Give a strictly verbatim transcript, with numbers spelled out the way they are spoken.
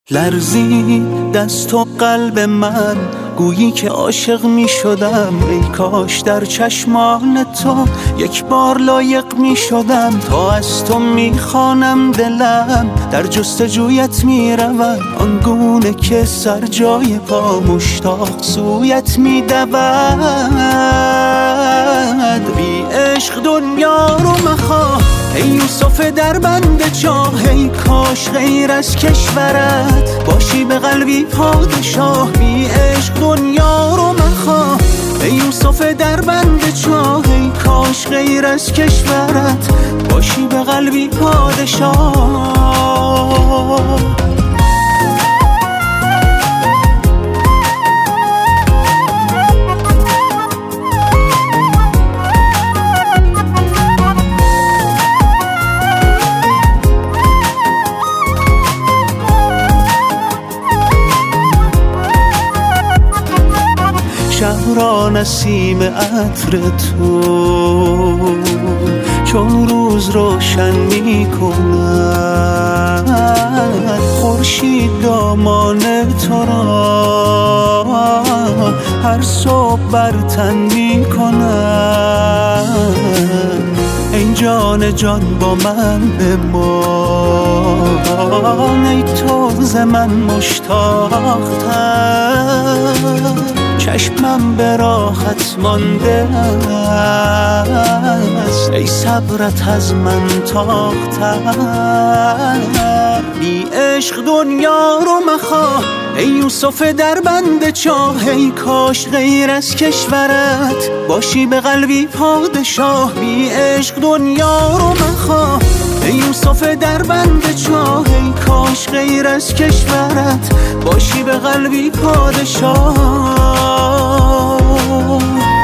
لرزید دست و قلب من، گویی که عاشق می شدم. ای کاش در چشمان تو یک بار لایق می شدم. تا از تو می خوانم دلم در جستجویت می رود، آنگونه که سر جای پا مشتاق سویت می دود. بی عشق دنیا رو مخواه ای یوسف در بند چاه. ای کاش غیر از کشورت باشی به قلبی پادشاه. بی عشق دنیا رو مخواه ای یوسف در بند چاه. ای کاش غیر از کشورت باشی به قلبی پادشاه. شب را نسیم عطر تو چون روز روشن می کند. خورشید دامان تو را هر صبح بر تن می کند. ای جان جان با من بمان، ای تو ز من مشتاق‌تر. چشمم به راحت مانده است، ای صبرت از من تاق‌تر. بی عشق دنیا رو مخواه ای یوسف در بند چاه. ای کاش غیر از کشورت باشی به قلبی پادشاه. بی عشق دنیا رو مخواه ای یوسف در بند چاه. ای کاش غیر از کشورت باشی به قلبی پادشاه.